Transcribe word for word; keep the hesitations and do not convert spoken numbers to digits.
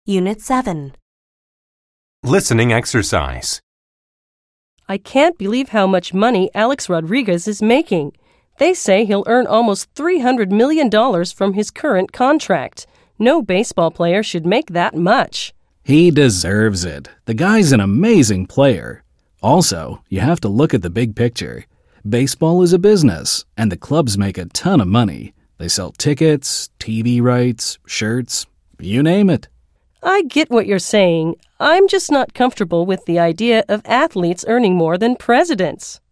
Unit seven. Listening exercise. I can't believe how much money Alex Rodriguez is making. They say he'll earn almost three hundred million dollars from his current contract. No baseball player should make that much. He deserves it. The guy's an amazing player. Also, you have to look at the big picture. Baseball is a business, and the clubs make a ton of money. They sell tickets, T V rights, shirts, you name it. I get what you're saying. I'm just not comfortable with the idea of athletes earning more than presidents.